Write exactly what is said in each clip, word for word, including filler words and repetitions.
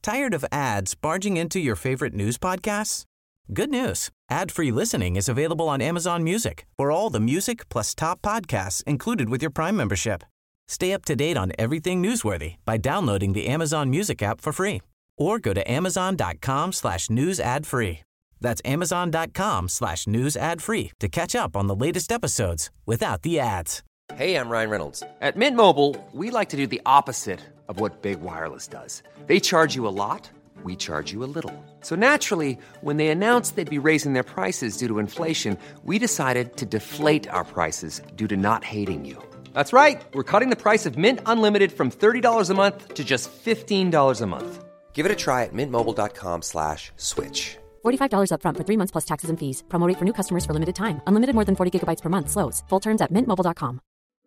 Tired of ads barging into your favorite news podcasts? Good news. Ad-free listening is available on Amazon Music for all the music plus top podcasts included with your Prime membership. Stay up to date on everything newsworthy by downloading the Amazon Music app for free or go to amazon.com slash news ad free. That's amazon.com slash news ad free to catch up on the latest episodes without the ads. Hey, I'm Ryan Reynolds. At Mint Mobile, we like to do the opposite of what Big Wireless does. They charge you a lot, we charge you a little. So naturally, when they announced they'd be raising their prices due to inflation, we decided to deflate our prices due to not hating you. That's right. We're cutting the price of Mint Unlimited from thirty dollars a month to just fifteen dollars a month. Give it a try at mintmobile.com slash switch. forty-five dollars up front for three months plus taxes and fees. Promo rate for new customers for limited time. Unlimited more than forty gigabytes per month. Slows full terms at mint mobile dot com.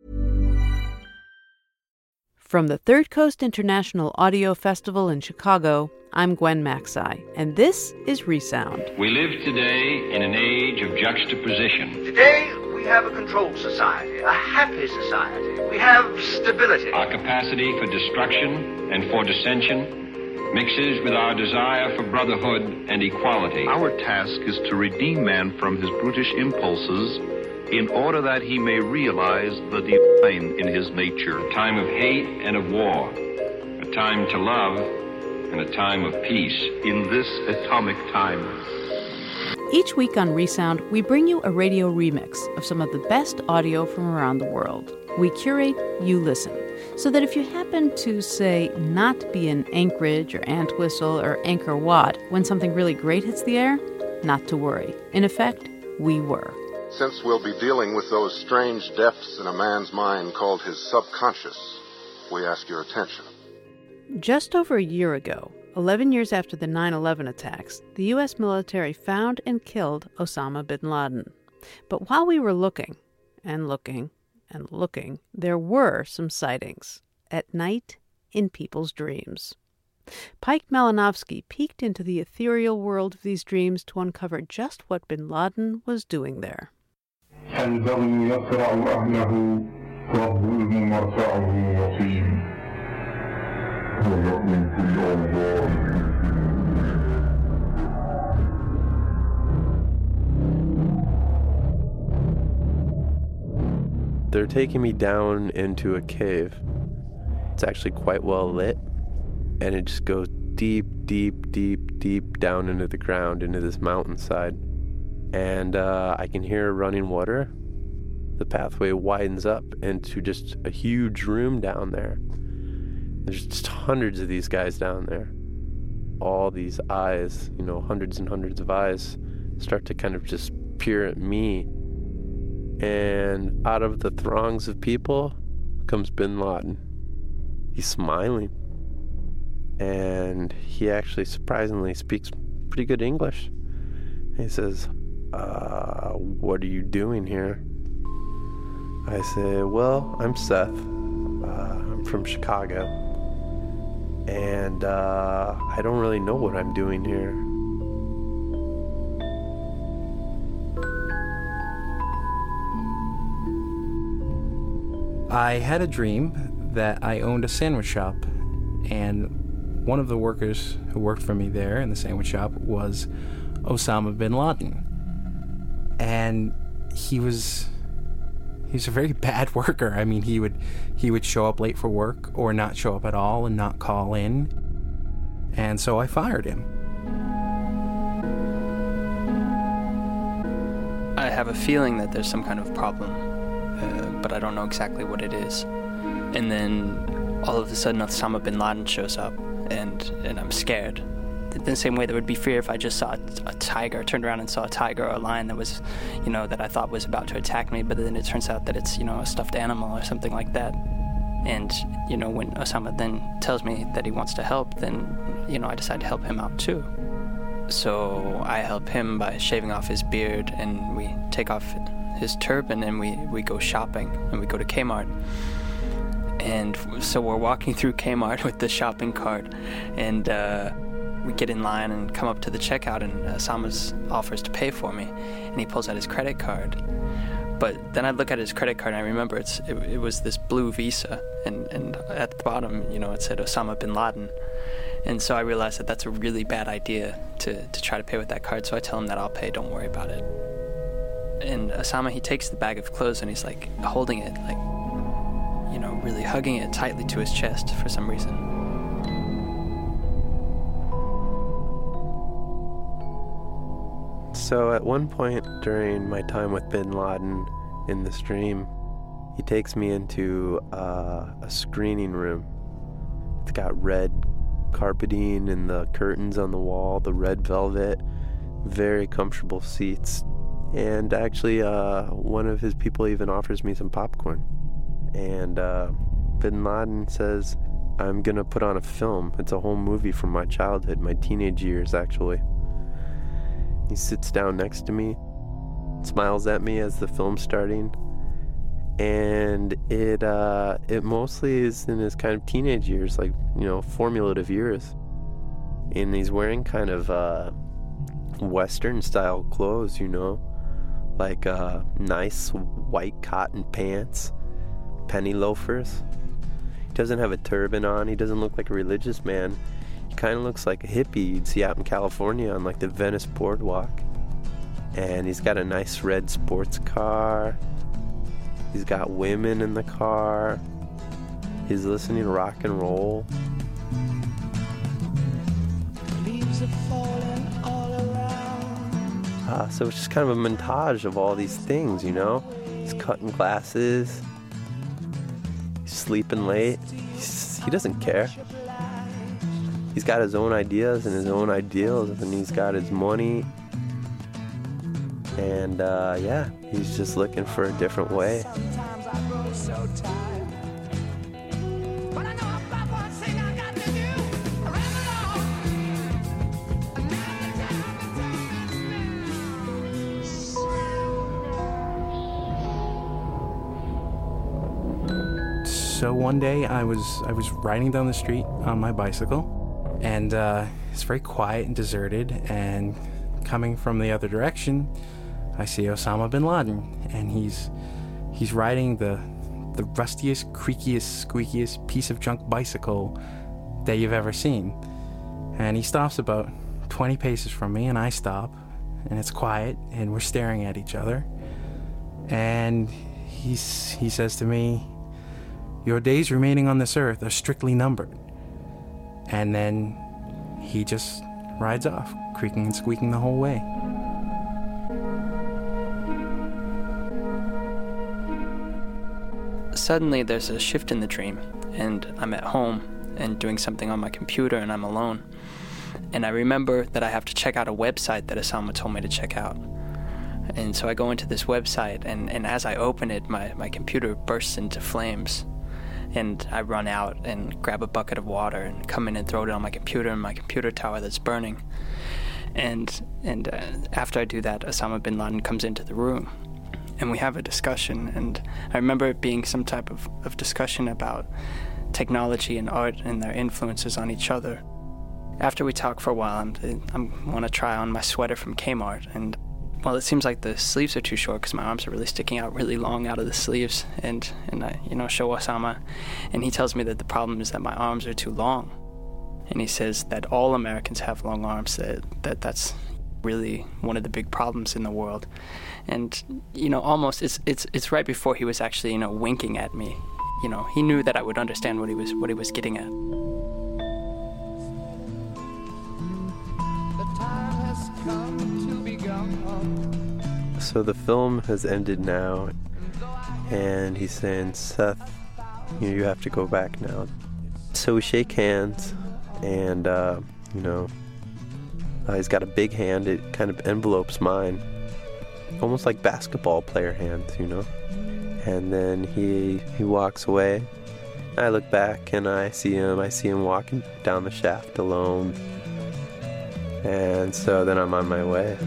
From the Third Coast International Audio Festival in Chicago, I'm Gwen Macsai, and this is Resound. We live today in an age of juxtaposition. Today, we have a controlled society, a happy society. We have stability. Our capacity for destruction and for dissension mixes with our desire for brotherhood and equality. Our task is to redeem man from his brutish impulses in order that he may realize the divine in his nature. A time of hate and of war, a time to love and a time of peace. In this atomic time. Each week on Resound, we bring you a radio remix of some of the best audio from around the world. We curate, you listen, so that if you happen to, say, not be in Anchorage or Antwistle or Angkor Wat when something really great hits the air, not to worry. In effect, we were. Since we'll be dealing with those strange depths in a man's mind called his subconscious, we ask your attention. Just over a year ago, eleven years after the nine eleven attacks, the U S military found and killed Osama bin Laden. But while we were looking, and looking, and looking, there were some sightings. At night, in people's dreams. Pike Malinovsky peeked into the ethereal world of these dreams to uncover just what bin Laden was doing there. They're taking me down into a cave. It's actually quite well lit, and it just goes deep, deep, deep, deep down into the ground, into this mountainside. And uh, I can hear running water. The pathway widens up into just a huge room down there. There's just hundreds of these guys down there. All these eyes, you know, hundreds and hundreds of eyes start to kind of just peer at me. And out of the throngs of people comes bin Laden. He's smiling. And he actually surprisingly speaks pretty good English. He says, uh, what are you doing here? I say, well, I'm Seth. Uh, I'm from Chicago. And uh, I don't really know what I'm doing here. I had a dream that I owned a sandwich shop, and one of the workers who worked for me there in the sandwich shop was Osama bin Laden. And he was he was a very bad worker. I mean, he would he would show up late for work or not show up at all and not call in. And so I fired him. I have a feeling that there's some kind of problem, uh, but I don't know exactly what it is. And then all of a sudden Osama bin Laden shows up, and, and I'm scared. In the same way there would be fear if I just saw a, a tiger, turned around and saw a tiger or a lion that was, you know, that I thought was about to attack me, but then it turns out that it's, you know, a stuffed animal or something like that. And, you know, when Osama then tells me that he wants to help, then, you know, I decide to help him out too. So I help him by shaving off his beard, and we take off his turban, and we, we go shopping, and we go to Kmart. And so we're walking through Kmart with the shopping cart, and uh, we get in line and come up to the checkout, and Osama offers to pay for me, and he pulls out his credit card. But then I look at his credit card, and I remember it's it, it was this blue Visa, and, and at the bottom, you know, it said Osama bin Laden. And so I realized that that's a really bad idea to, to try to pay with that card. So I tell him that I'll pay, don't worry about it. And Osama, he takes the bag of clothes and he's like holding it, like, you know, really hugging it tightly to his chest for some reason. So at one point during my time with Bin Laden in the stream, he takes me into uh, a screening room. It's got red carpeting and the curtains on the wall, the red velvet, very comfortable seats. And actually, uh, one of his people even offers me some popcorn. And uh, Bin Laden says, I'm going to put on a film. It's a whole movie from my childhood, my teenage years, actually. He sits down next to me, smiles at me as the film's starting. And it uh, it mostly is in his kind of teenage years, like, you know, formative years. And he's wearing kind of uh, Western-style clothes, you know, like uh, nice white cotton pants, penny loafers. He doesn't have a turban on. He doesn't look like a religious man. He kind of looks like a hippie you'd see out in California on, like, the Venice Boardwalk. And he's got a nice red sports car. He's got women in the car. He's listening to rock and roll. Leaves are falling all around. Uh, so it's just kind of a montage of all these things, you know? He's cutting glasses. He's sleeping late. He's, he doesn't care. He's got his own ideas and his own ideals, and he's got his money. And, uh, yeah, he's just looking for a different way. So one day I was I was riding down the street on my bicycle, and uh, it's very quiet and deserted, and coming from the other direction, I see Osama Bin Laden, and he's he's riding the the rustiest, creakiest, squeakiest piece of junk bicycle that you've ever seen. And he stops about twenty paces from me, and I stop, and it's quiet, and we're staring at each other. And he's he says to me, "Your days remaining on this earth are strictly numbered." And then he just rides off, creaking and squeaking the whole way. Suddenly there's a shift in the dream, and I'm at home and doing something on my computer, and I'm alone. And I remember that I have to check out a website that Osama told me to check out. And so I go into this website, and, and as I open it, my, my computer bursts into flames. And I run out and grab a bucket of water and come in and throw it on my computer and my computer tower that's burning. And and uh, after I do that, Osama Bin Laden comes into the room, and we have a discussion. And I remember it being some type of, of discussion about technology and art and their influences on each other. After we talk for a while, I'm I'm want to try on my sweater from Kmart, and well, it seems like the sleeves are too short because my arms are really sticking out really long out of the sleeves, and and I you know show Osama, and he tells me that the problem is that my arms are too long, and he says that all Americans have long arms, that that that's really one of the big problems in the world. And you know almost it's it's it's right before he was actually you know winking at me. You know he knew that I would understand what he was what he was getting at. So the film has ended now, and he's saying, "Seth, you, you have to go back now." So we shake hands, and uh, you know, uh, he's got a big hand. It kind of envelopes mine, almost like basketball player hands, you know. And then he he walks away. I look back, and I see him. I see him walking down the shaft alone. And so then I'm on my way.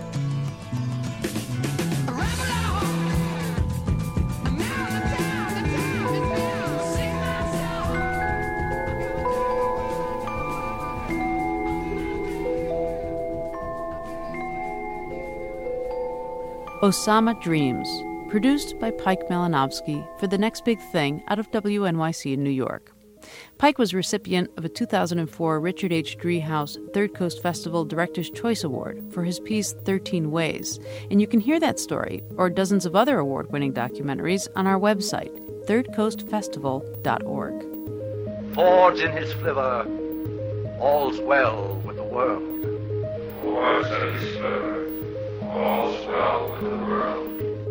Osama Dreams, produced by Pike Malinovsky for The Next Big Thing out of W N Y C in New York. Pike was recipient of a two thousand four Richard H. Driehaus Third Coast Festival Director's Choice Award for his piece thirteen Ways, and you can hear that story, or dozens of other award-winning documentaries, on our website, third coast festival dot org. Fords in his flivver, all's well with the world. Fords in his flivver, all's well with the world.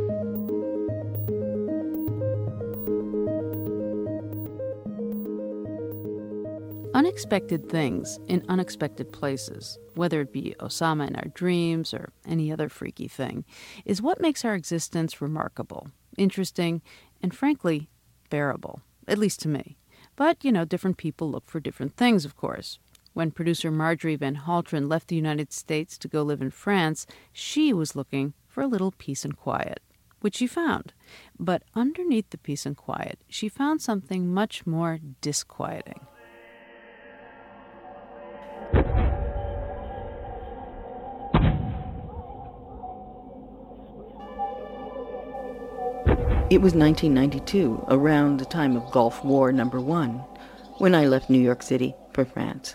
Unexpected things in unexpected places, whether it be Osama in our dreams or any other freaky thing, is what makes our existence remarkable, interesting, and frankly, bearable, at least to me. But, you know, different people look for different things, of course. When producer Marjorie Van Haltren left the United States to go live in France, she was looking for a little peace and quiet, which she found. But underneath the peace and quiet, she found something much more disquieting. It was nineteen ninety-two, around the time of Gulf War Number One, when I left New York City for France.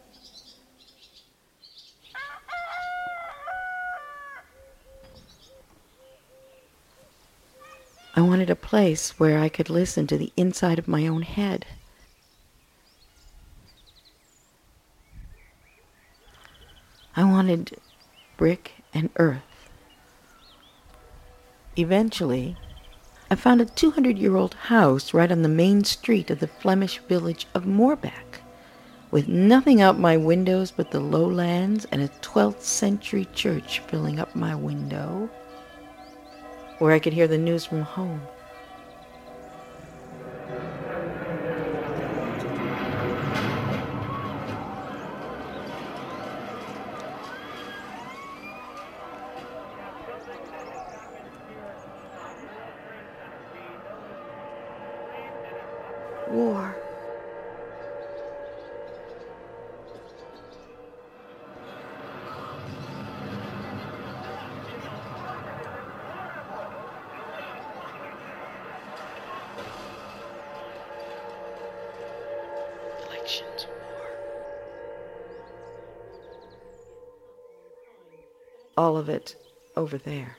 I wanted a place where I could listen to the inside of my own head. I wanted brick and earth. Eventually, I found a two hundred year old house right on the main street of the Flemish village of Moorback, with nothing out my windows but the lowlands and a twelfth century church filling up my window, where I could hear the news from home. War. Elections war. All of it over there.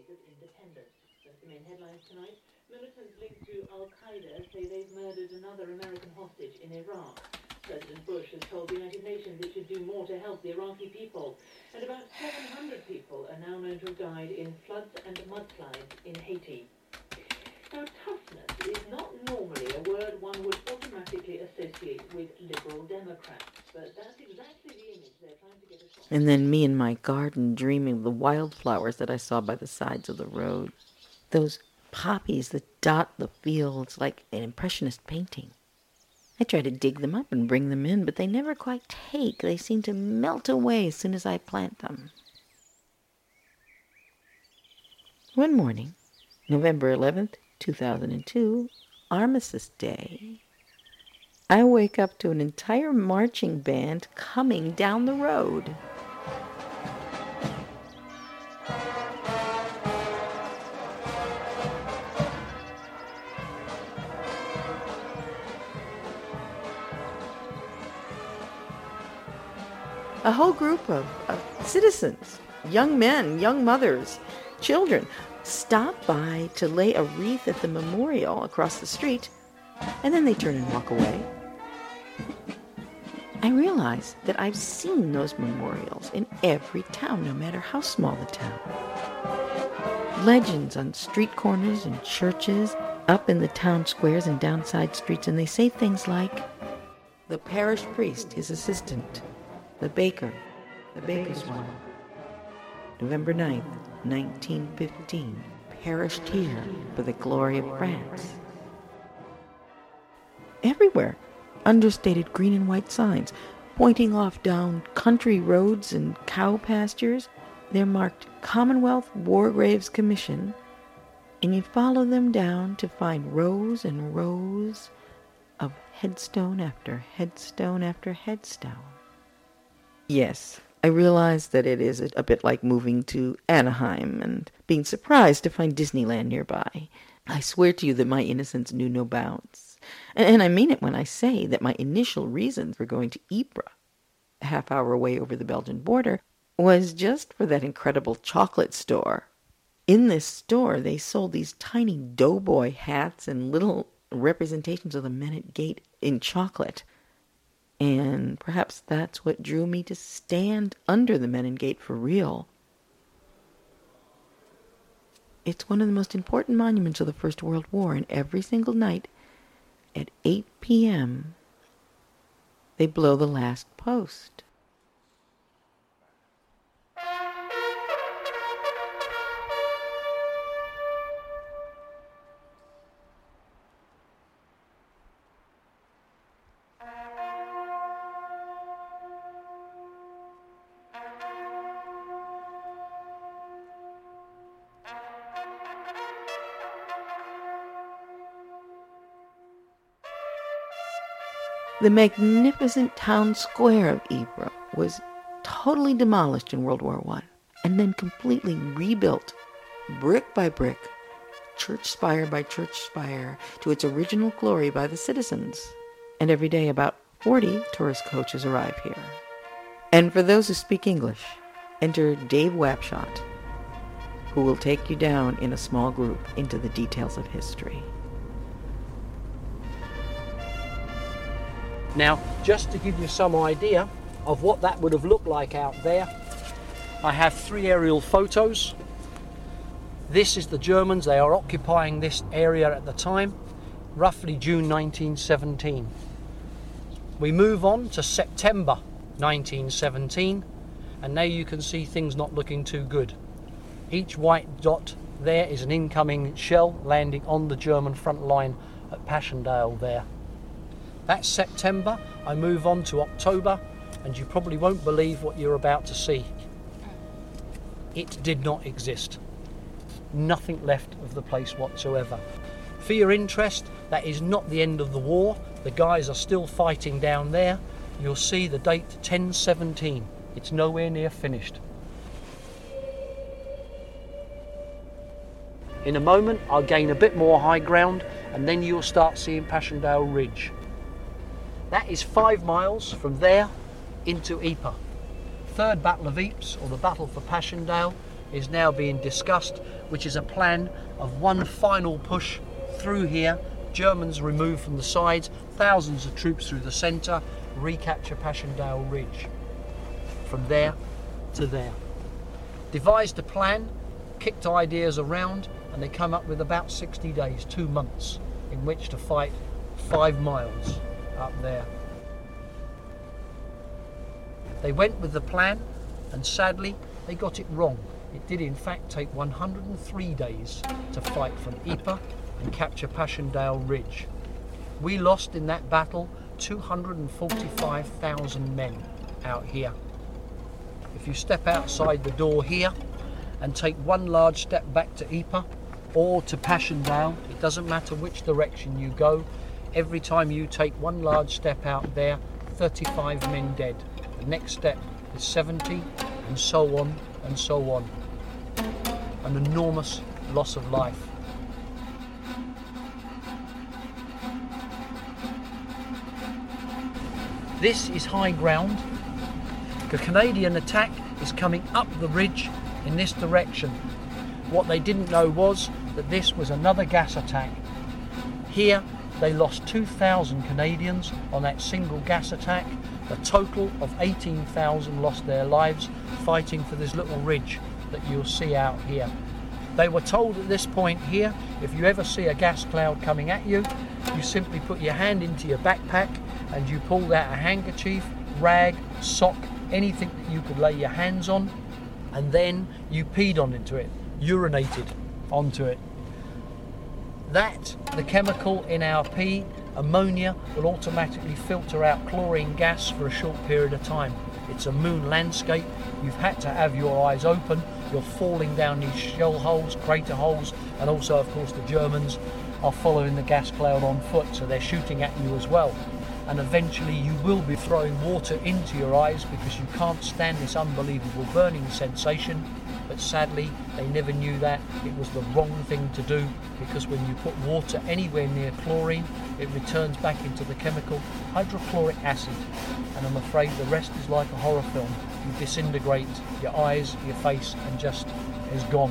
Another American hostage in Iraq. President Bush has told the United Nations it should do more to help the Iraqi people. And about seven hundred people are now known to have died in floods and mudslides in Haiti. Now, toughness is not normally a word one would automatically associate with liberal Democrats, but that's exactly the image they're trying to get across. And then me in my garden dreaming of the wildflowers that I saw by the sides of the road. Those poppies that dot the fields like an impressionist painting. I try to dig them up and bring them in, but they never quite take. They seem to melt away as soon as I plant them. One morning, November eleventh, two thousand two, Armistice Day, I wake up to an entire marching band coming down the road. A whole group of, of citizens, young men, young mothers, children, stop by to lay a wreath at the memorial across the street, and then they turn and walk away. I realize that I've seen those memorials in every town, no matter how small the town. Legends on street corners and churches, up in the town squares and down side streets, and they say things like, the parish priest, his assistant, the baker, the baker's wife. November ninth, nineteen fifteen, perished here for the glory of France. Everywhere, understated green and white signs, pointing off down country roads and cow pastures. They're marked Commonwealth War Graves Commission, and you follow them down to find rows and rows of headstone after headstone after headstone. Yes, I realize that it is a bit like moving to Anaheim and being surprised to find Disneyland nearby. I swear to you that my innocence knew no bounds. And, and I mean it when I say that my initial reason for going to Ypres, a half hour away over the Belgian border, was just for that incredible chocolate store. In this store, they sold these tiny doughboy hats and little representations of the men at gate in chocolate. And perhaps that's what drew me to stand under the Menin Gate for real. It's one of the most important monuments of the First World War, and every single night at eight p.m. they blow the last post. The magnificent town square of Ypres was totally demolished in World War One and then completely rebuilt, brick by brick, church spire by church spire, to its original glory by the citizens. And every day about forty tourist coaches arrive here. And for those who speak English, enter Dave Wapshott, who will take you down in a small group into the details of history. Now, just to give you some idea of what that would have looked like out there, I have three aerial photos. This is the Germans. They are occupying this area at the time, roughly June nineteen seventeen. We move on to September nineteen seventeen, and now you can see things not looking too good. Each white dot there is an incoming shell landing on the German front line at Passchendaele there. That's September. I move on to October, and you probably won't believe what you're about to see. It did not exist. Nothing left of the place whatsoever. For your interest, that is not the end of the war. The guys are still fighting down there. You'll see the date ten seventeen. It's nowhere near finished. In a moment, I'll gain a bit more high ground, and then you'll start seeing Passchendaele Ridge. That is five miles from there into Ypres. Third Battle of Ypres, or the Battle for Passchendaele, is now being discussed, which is a plan of one final push through here, Germans removed from the sides, thousands of troops through the centre, recapture Passchendaele Ridge. From there to there. Devised a plan, kicked ideas around, and they come up with about sixty days, two months, in which to fight five miles up there. They went with the plan, and sadly they got it wrong. It did in fact take one hundred three days to fight from Ypres and capture Passchendaele Ridge. We lost in that battle two hundred forty-five thousand men out here. If you step outside the door here and take one large step back to Ypres or to Passchendaele, it doesn't matter which direction you go, every time you take one large step out there, thirty-five men dead. The next step is seventy, and so on and so on. An enormous loss of life. This is high ground. The Canadian attack is coming up the ridge in this direction. What they didn't know was that this was another gas attack. Here they lost two thousand Canadians on that single gas attack. A total of eighteen thousand lost their lives fighting for this little ridge that you'll see out here. They were told at this point here, if you ever see a gas cloud coming at you, you simply put your hand into your backpack and you pull out a handkerchief, rag, sock, anything that you could lay your hands on, and then you peed on into it, urinated onto it. That, the chemical in our pee, ammonia, will automatically filter out chlorine gas for a short period of time. It's a moon landscape. You've had to have your eyes open. You're falling down these shell holes, crater holes, and also, of course, the Germans are following the gas cloud on foot, so they're shooting at you as well. And eventually you will be throwing water into your eyes because you can't stand this unbelievable burning sensation. but sadly they never knew that. It was the wrong thing to do, because when you put water anywhere near chlorine, it returns back into the chemical hydrochloric acid, and I'm afraid the rest is like a horror film. You disintegrate, your eyes, your face, and just is gone.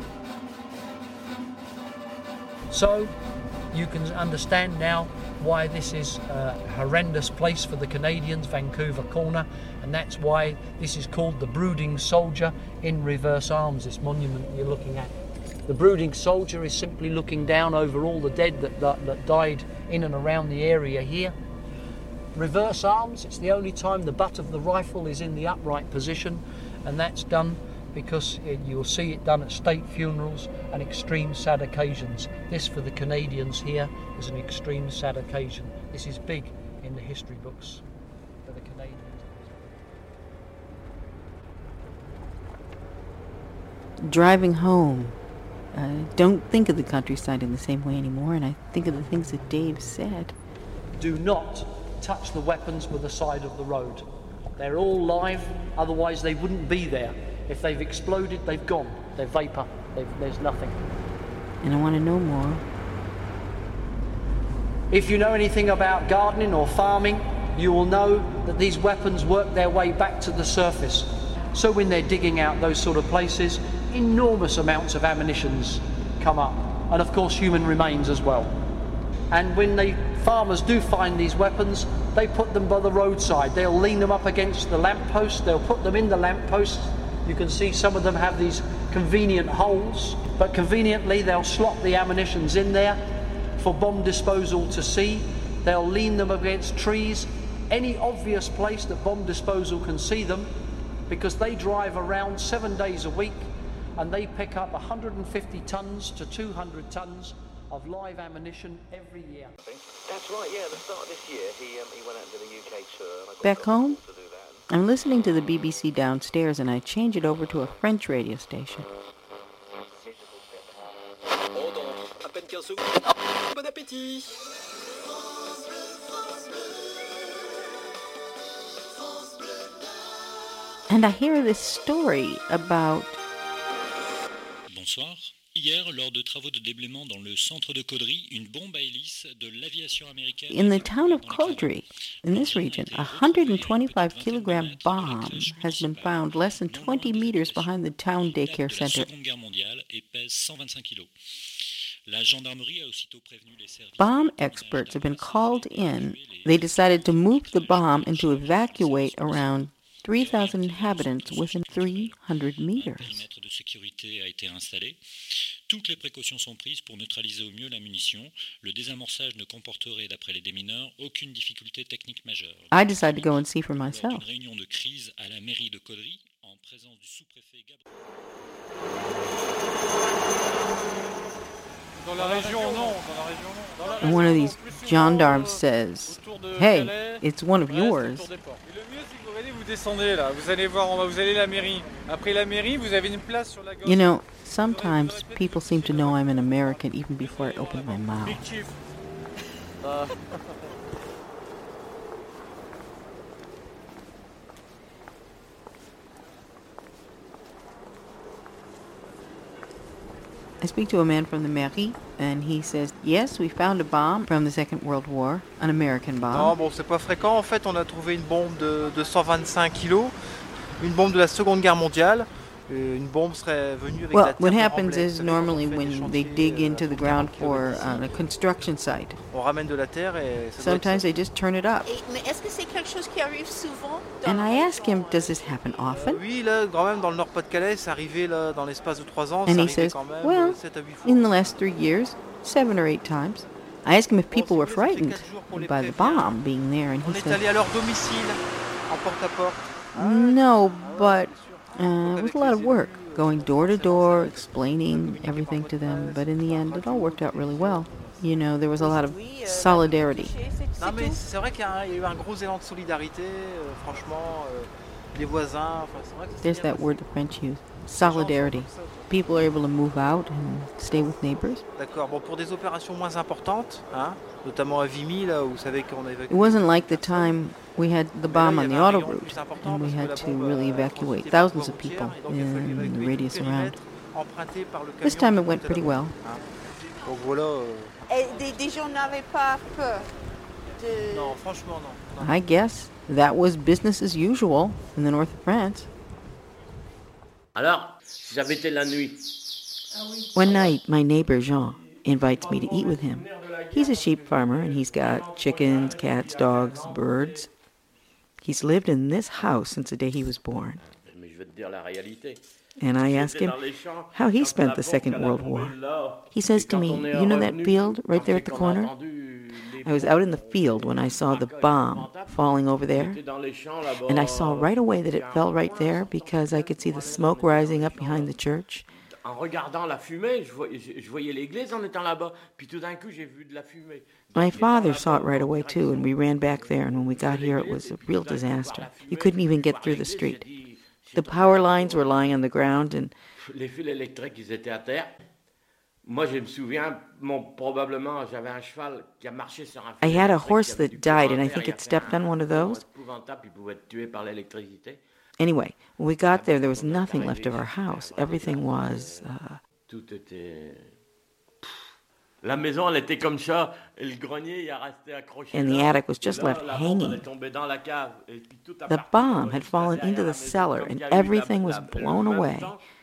So you can understand now why this is a horrendous place for the Canadians, Vancouver Corner, and that's why this is called the Brooding Soldier in reverse arms, this monument you're looking at. The Brooding Soldier is simply looking down over all the dead that, that, that died in and around the area here. Reverse arms, it's the only time the butt of the rifle is in the upright position, and that's done because it, you'll see it done at state funerals and extreme sad occasions. This, for the Canadians here, is an extreme sad occasion. This is big in the history books for the Canadians. Driving home, I don't think of the countryside in the same way anymore, and I think of the things that Dave said. Do not touch the weapons with the side of the road. They're all live, otherwise they wouldn't be there. If they've exploded, they've gone. They're vapor. They've, there's nothing. And I want to know more. If you know anything about gardening or farming, you will know that these weapons work their way back to the surface. So when they're digging out those sort of places, enormous amounts of ammunitions come up. And of course human remains as well. And when the farmers do find these weapons, they put them by the roadside. They'll lean them up against the lampposts. They'll put them in the lampposts. You can see some of them have these convenient holes, but conveniently they'll slot the ammunitions in there for bomb disposal to see. They'll lean them against trees, any obvious place that bomb disposal can see them, because they drive around seven days a week and they pick up one hundred fifty tons to two hundred tons of live ammunition every year. That's right, yeah, at the start of this year he, um, he went out to the U K tour. And I Back home, I'm listening to the B B C downstairs, and I change it over to a French radio station. Bon appétit! And I hear this story about... Bonsoir. Hier, lors de travaux de déblaiement dans le centre de Caudry, une bombe à hélice de l'aviation américaine... In the town of Caudry, in this region, a one hundred twenty-five kilogram bomb has been found less than twenty meters behind the town daycare center. Bomb experts have been called in. They decided to move the bomb and to evacuate around three thousand inhabitants within three hundred meters. Toutes les précautions sont prises pour neutraliser au mieux la munition. Le désamorçage ne comporterait, d'après les démineurs, aucune difficulté technique majeure. I decided to go and see for myself. Une réunion de crise à la mairie de Caudry, en présence du sous-préfet Gabriel. Dans la région, non. Dans la région, non. Dans la And one of these gendarmes says, "Hey, it's one of yours." Vous descendez là, vous allez voir, vous allez à la mairie. Après la mairie, vous avez une place sur la gauche. You know, sometimes people seem to know I'm an American even before I open my mouth. Big chief. Uh. I speak to a man from the mairie, and he says, yes, we found a bomb from the Second World War, an American bomb. Non, bon, c'est pas fréquent. En fait, on a trouvé une bombe de, de cent vingt-cinq kilos, une bombe de la Seconde Guerre mondiale. Une bombe serait venue avec well, la terre what happens is normally when they dig into the ground for uh, a construction site, on ramène de la terre et sometimes they just turn it up. Mais est-ce que c'est quelque chose qui arrive souvent? And I ask him, does this happen often? Oui, là, quand même, dans le Nord-Pas-de-Calais, c'est arrivé là, dans l'espace de trois ans. And he says, well, in the last three years, seven or eight times. I ask him if people were frightened by the bomb being there, and he says, on est allé à leur domicile, en porte-à-porte. No, but uh, it was a lot of work, going door to door, explaining everything to them. But in the end, it all worked out really well. You know, there was a lot of solidarity. Non, mais c'est vrai qu'il y a eu un gros élan de solidarité, euh, franchement, euh, les voisins, enfin, c'est vrai que There's that word the French use, solidarity. People are able to move out and stay with neighbors. D'accord, bon, pour des opérations moins importantes, hein, notamment à Vimy, là, où vous savez qu'on a évacué. It wasn't like the time We had the bomb on the auto route, and we had to really evacuate thousands of people in the radius around. This time it went pretty well. Et des, des gens n'avaient pas peur de... Non, franchement, non. I guess that was business as usual in the north of France. Alors, si j'avais été la nuit. One night, my neighbor Jean invites me to eat with him. He's a sheep farmer, and he's got chickens, cats, dogs, birds. He's lived in this house since the day he was born. And I ask him how he spent the Second World War. He says to me, you know that field right there at the corner? I was out in the field when I saw the bomb falling over there, and I saw right away that it fell right there because I could see the smoke rising up behind the church. En regardant la fumée, je voyais l'église en étant là-bas, puis tout d'un coup j'ai vu de la fumée. My father saw it right away too, and we ran back there, and when we got here it was a real disaster. You couldn't even get through the street. The power lines were lying on the ground, and les fils électriques ils étaient à terre. Moi je me souviens, mon, probablement j'avais un cheval qui a marché sur un fil. I had a horse that died, and I think it stepped on one of those. Il pouvait être tué par l'électricité. Anyway, when we got there, there was nothing left of our house. Everything was... Uh, Tout était... La maison, elle était comme ça, et le grenier, il a resté accroché. And the attic was just left hanging. The bomb had fallen into the cellar, and everything was blown away.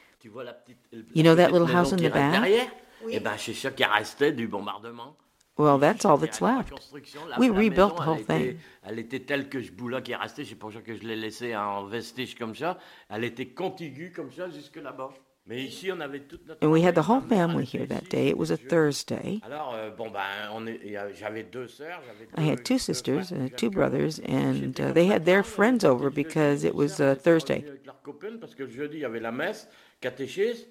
You know that little house in the back? Eh ben, c'est ça qui restait du bombardement. Well, that's all that's left. We rebuilt the whole thing. Elle était telle que ce bout-là qui est resté, c'est pour ça que je l'ai laissé en vestige comme ça. Elle était contiguë comme ça jusque là-bas. Mais ici, on avait toute notre... And we had the whole family here that day. It was a Thursday. Alors, euh, bon, ben, on est, j'avais deux sœurs. I had two sisters, uh, two brothers, and uh, they had their friends over because it was uh, Thursday. Parce que le jeudi, il y avait la messe, catéchèse.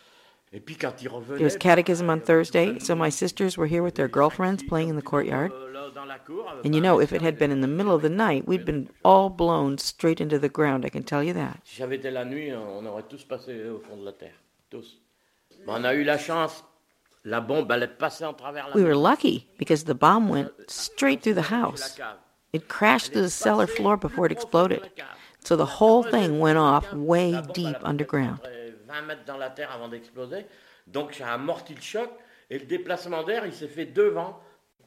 There was catechism on Thursday, so my sisters were here with their girlfriends playing in the courtyard. And you know, if it had been in the middle of the night, we'd been all blown straight into the ground, I can tell you that. Si j'avais été la nuit, on aurait tous passé au fond de la terre. Tous. On a eu la chance. La bombe, elle est passée en travers la We were lucky because the bomb went straight through the house. It crashed through the cellar floor before it exploded. So the whole thing went off way deep underground. vingt mètres dans la terre avant d'exploser. Donc ça a amorti le choc et le déplacement d'air, il s'est fait devant.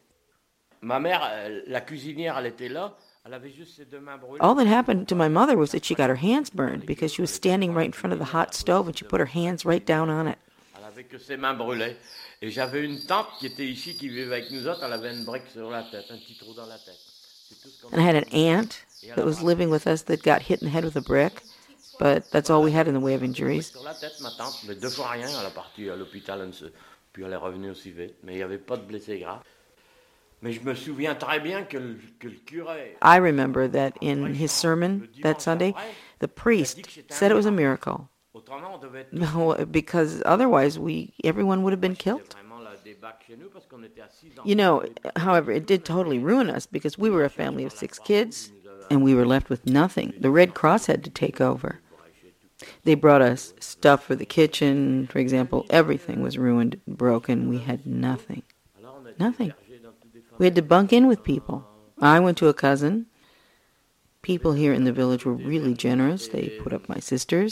Ma mère, la cuisinière, elle était là. Elle avait juste ses deux mains brûlées. All that happened to my mother was that she got her hands burned because she was standing right in front of the hot stove and she put her hands right down on it. Elle avait que ses mains brûlées. Et j'avais une tante qui était ici, qui vivait avec nous autres. Elle avait une brique sur la tête, un petit trou dans la tête. And I had an aunt that was living with us that got hit in the head with a brick. But that's all we had in the way of injuries. Sur la tête, ma tante, mais deux fois rien. Elle est partie à l'hôpital, puis elle est revenue aussi vite. Mais il n'y avait pas de blessés graves. Mais je me souviens très bien que le, que le curé... I remember that in his sermon that Sunday, the priest said it was a miracle. No, because otherwise we everyone would have been killed. You know, however, it did totally ruin us because we were a family of six kids and we were left with nothing. The Red Cross had to take over. They brought us stuff for the kitchen, for example. Everything was ruined, broken. We had nothing. Nothing. We had to bunk in with people. I went to a cousin. People here in the village were really generous. They put up my sisters.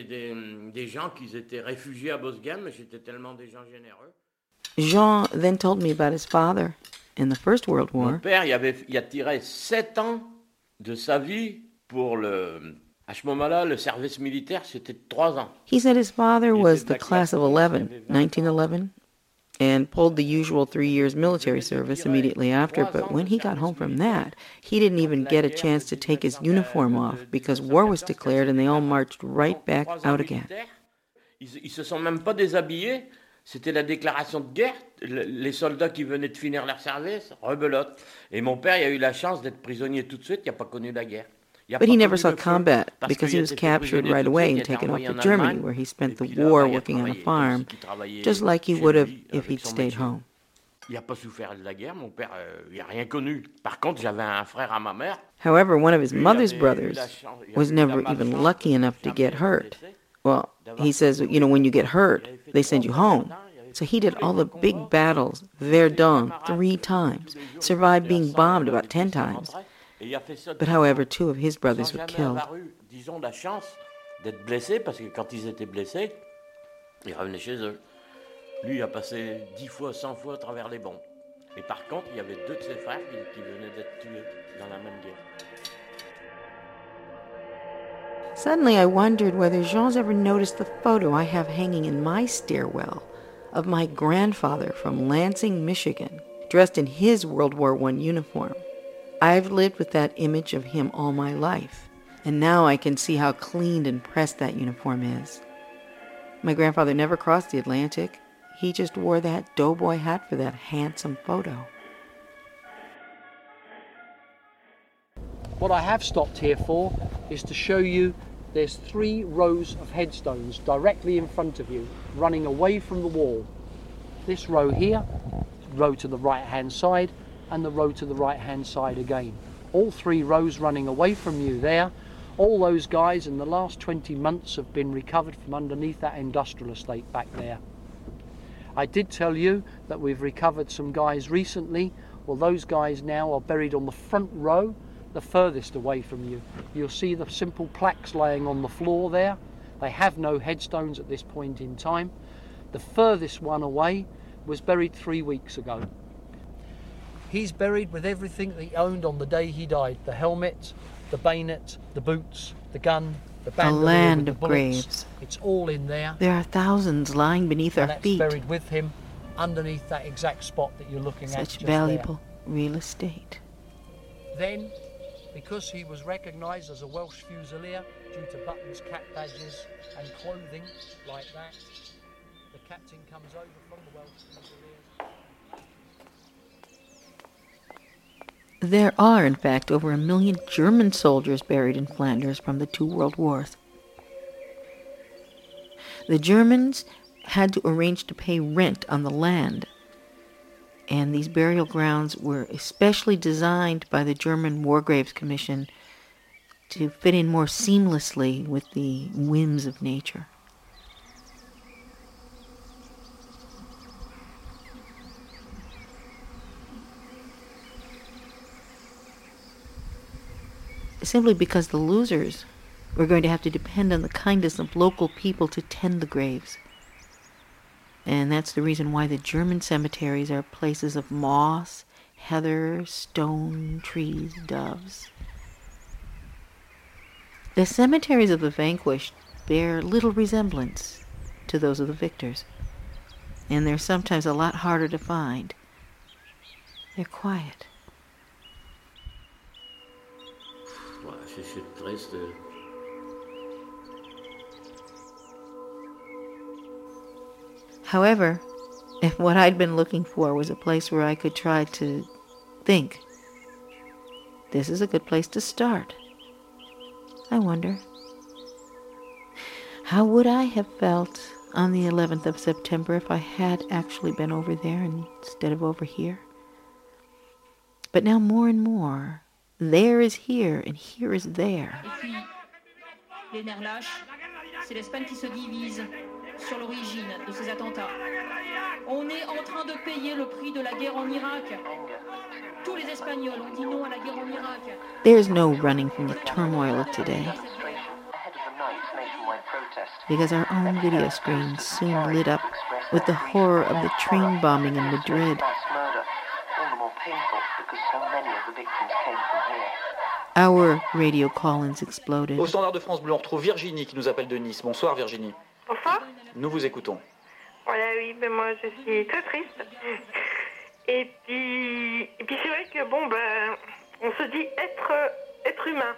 Jean then told me about his father in the First World War. Mon père, il avait, il a tiré sept ans de sa vie pour le... À ce moment-là, le service militaire, c'était trois ans. He said his father was the class of eleven, nineteen eleven, and pulled the usual three years military service immediately after, but when he got home from that, he didn't even get a chance to take his uniform off because war was declared and they all marched right back out again. Ils, ils se sont même pas déshabillés. C'était la déclaration de guerre. Les soldats qui venaient de finir leur service, rebelote. Et mon père, il a eu la chance d'être prisonnier tout de suite. Il n'a pas connu la guerre. But he never saw combat because he was captured right away and taken off to Germany, where he spent the war working on a farm, just like he would have if he'd stayed home. Il n'a pas souffert de la guerre. Mon père, il n'a rien connu. Par contre, j'avais un frère à ma mère. However, one of his mother's brothers was never even lucky enough to get hurt. Well, he says, you know, when you get hurt, they send you home. So he did all the big battles, Verdun, three times, survived being bombed about ten times. But however, two of his brothers were Sans jamais killed. avoir eu, disons, la chance d'être blessés, parce que quand ils étaient blessés, ils revenaient chez eux. Lui, il a passé dix fois, cent fois à travers les bombes. Et par contre, il y avait deux de ses frères qui, qui venaient d'être tués dans la même guerre. Suddenly I wondered whether Jean's ever noticed the photo I have hanging in my stairwell of my grandfather from Lansing, Michigan, dressed in his World War One uniform. I've lived with that image of him all my life, and now I can see how cleaned and pressed that uniform is. My grandfather never crossed the Atlantic. He just wore that doughboy hat for that handsome photo. What I have stopped here for is to show you there's three rows of headstones directly in front of you, running away from the wall. This row here, row to the right hand side, and the row to the right hand side again. All three rows running away from you there. All those guys in the last twenty months have been recovered from underneath that industrial estate back there. I did tell you that we've recovered some guys recently. Well, those guys now are buried on the front row, the furthest away from you. You'll see the simple plaques laying on the floor there. They have no headstones at this point in time. The furthest one away was buried three weeks ago. He's buried with everything that he owned on the day he died. The helmet, the bayonet, the boots, the gun, the bandolier land with the of bullets. graves. It's all in there. There are thousands lying beneath And our that's feet. buried with him underneath that exact spot that you're looking at Such just valuable real estate. there. Then, because he was recognised as a Welsh Fusilier due to buttons, cap badges and clothing like that, the captain comes over from the Welsh Fusiliers. There are, in fact, over a million German soldiers buried in Flanders from the two world wars. The Germans had to arrange to pay rent on the land, and these burial grounds were especially designed by the German War Graves Commission to fit in more seamlessly with the whims of nature. Simply because the losers were going to have to depend on the kindness of local people to tend the graves. And that's the reason why the German cemeteries are places of moss, heather, stone, trees, doves. The cemeteries of the vanquished bear little resemblance to those of the victors, and they're sometimes a lot harder to find. They're quiet. Je suis triste. However, if what I'd been looking for was a place where I could try to think, this is a good place to start. I wonder, how would I have felt on the eleventh of September if I had actually been over there instead of over here? But now more and more, there is here and here is there. Et puis, les nerfs lâches, c'est l'Espagne qui se divise sur l'origine de ces attentats. On est en train de payer le prix de la guerre en Irak. Tous les Espagnols ont dit non à la guerre en Irak. There's no running from the turmoil of today, because our own video screens soon lit up with the horror of the train bombing in Madrid. Our radio call-ins exploded. Au Standard de France Bleu, on retrouve Virginie qui nous appelle de Nice. Bonsoir Virginie. Bonsoir. Nous vous écoutons. Voilà, oui, ben moi je suis très triste. Et puis, et puis c'est vrai que bon, ben, on se dit être, être humain.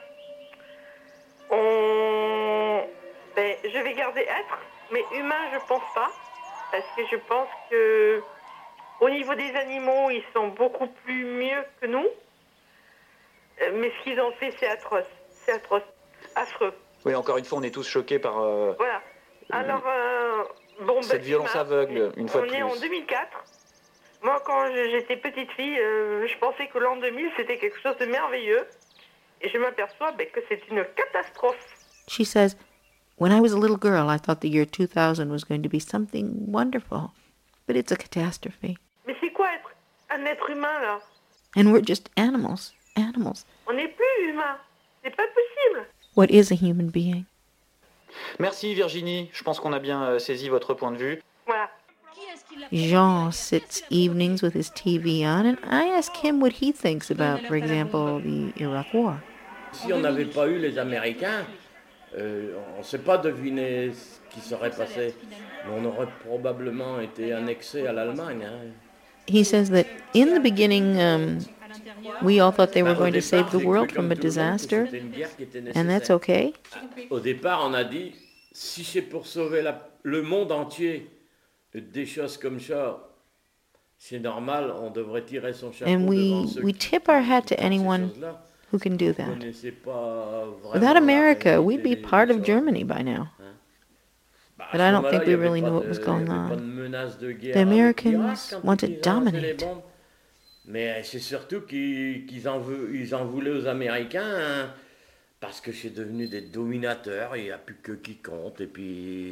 On, ben, je vais garder être, mais humain je pense pas, parce que je pense que au niveau des animaux, ils sont beaucoup plus mieux que nous. Mais ce qu'ils ont fait, c'est atroce. C'est atroce. Affreux. Oui, encore une fois, on est tous choqués par euh, voilà. Alors, euh, bon, cette ben, violence humain, aveugle, une fois on de est plus. en deux mille quatre. Moi, quand j'étais petite fille, euh, je pensais que l'an deux mille, c'était quelque chose de merveilleux. Et je m'aperçois ben, que c'est une catastrophe. She says, when I was a little girl, I thought the year two thousand was going to be something wonderful. But it's a catastrophe. Mais c'est quoi être un être humain, là? And we're just animals. animals. On n'est plus humain. C'est pas possible. What is a human being? Merci Virginie, je pense qu'on a bien euh, saisi votre point de vue. Voilà. Jean sits evenings with his T V on, and I ask him what he thinks about, for example, the Iraq War. Si on n'avait pas eu les Américains, euh, on ne sait pas deviner ce qui serait passé. On aurait probablement été annexé à l'Allemagne. Hein. He says that in the beginning, um, we all thought they were going to save the world from a disaster, and that's okay. Au départ, on a dit, si c'est pour sauver la, le monde entier des choses comme ça, c'est normal, on devrait tirer son chapeau And we, devant ceux we qui tip our hat to anyone who can do that. Without America, we'd be part of Germany by now. But I don't think we really knew what was going on. The Americans want to dominate. Mais c'est surtout qu'ils, qu'ils en, ils en voulaient aux Américains, hein, parce que c'est devenu des dominateurs, il n'y a plus que qui compte, et puis...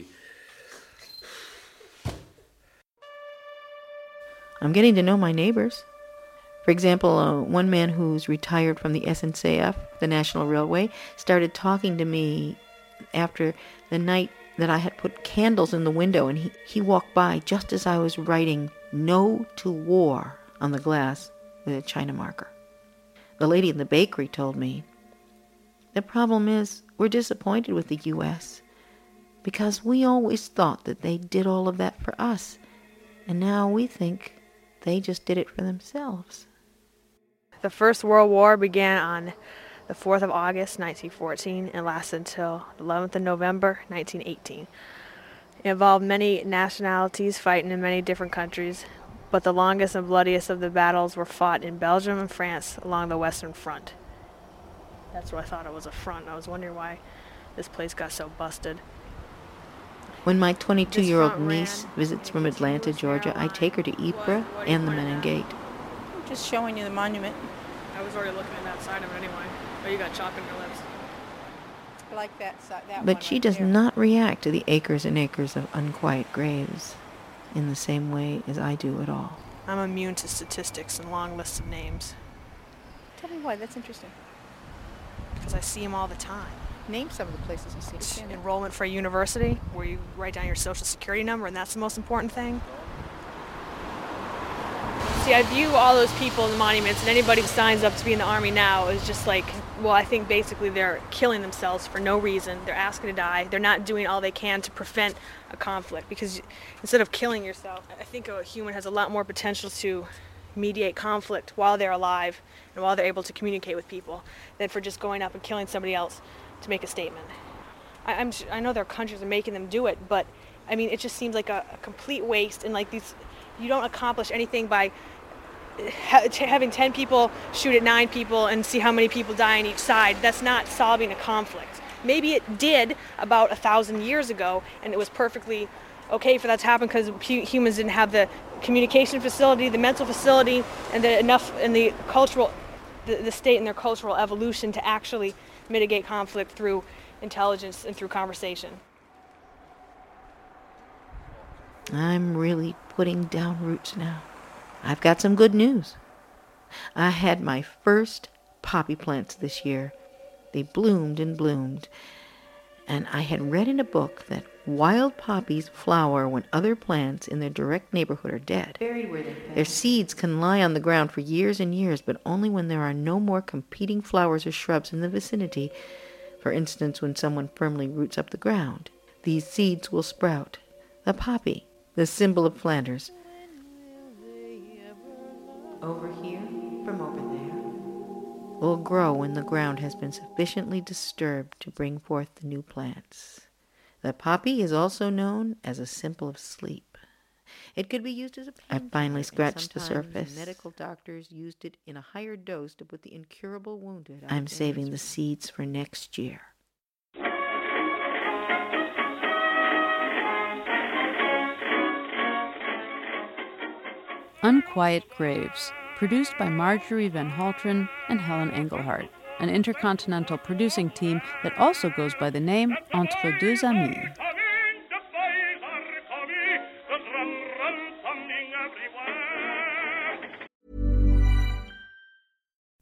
I'm getting to know my neighbors. For example, uh, one man who's retired from the S N C F, the National Railway, started talking to me after the night that I had put candles in the window, and he, he walked by just as I was writing "No to War" on the glass with a China marker. The lady in the bakery told me, the problem is we're disappointed with the U S because we always thought that they did all of that for us, and now we think they just did it for themselves. The First World War began on the fourth of August, nineteen fourteen, and lasted until the eleventh of November, nineteen eighteen. It involved many nationalities fighting in many different countries, but the longest and bloodiest of the battles were fought in Belgium and France along the Western Front. That's what I thought it was, a front. I was wondering why this place got so busted. When my twenty-two-year-old niece visits from Atlanta, Georgia, I take her to Ypres and the Menin Gate. I'm just showing you the monument. I was already looking at that side of it anyway. Oh, you got chalk in your lips. I like that, that But she does not react to the acres and acres of unquiet graves in the same way as I do at all. I'm immune to statistics and long lists of names. Tell me why, that's interesting. Because I see them all the time. Name some of the places you see. Enrollment for a university, where you write down your social security number, and that's the most important thing. See, I view all those people in the monuments, and anybody who signs up to be in the Army now is just like, well, I think basically they're killing themselves for no reason. They're asking to die. They're not doing all they can to prevent a conflict, because instead of killing yourself, I think a human has a lot more potential to mediate conflict while they're alive and while they're able to communicate with people than for just going up and killing somebody else to make a statement. I, I'm, I know there are countries that are making them do it, but I mean, it just seems like a, a complete waste, and like these, you don't accomplish anything by ha- having ten people shoot at nine people and see how many people die on each side. That's not solving a conflict. Maybe it did about a thousand years ago, and it was perfectly okay for that to happen because hu- humans didn't have the communication facility, the mental facility, and the enough in the cultural, the, the state and their cultural evolution to actually mitigate conflict through intelligence and through conversation. I'm really putting down roots now. I've got some good news. I had my first poppy plants this year. They bloomed and bloomed. And I had read in a book that wild poppies flower when other plants in their direct neighborhood are dead. Their seeds can lie on the ground for years and years, but only when there are no more competing flowers or shrubs in the vicinity. For instance, when someone firmly roots up the ground, these seeds will sprout. The poppy, the symbol of Flanders. Over here, from over there, will grow when the ground has been sufficiently disturbed to bring forth the new plants. The poppy is also known as a symbol of sleep. It could be used as a pain I finally scratched the surface. Medical doctors used it in a higher dose to put the incurable wounded. I'm saving the seeds for next year. Unquiet Graves, produced by Marjorie Van Haltren and Helen Engelhardt, an intercontinental producing team that also goes by the name Entre Deux Amis.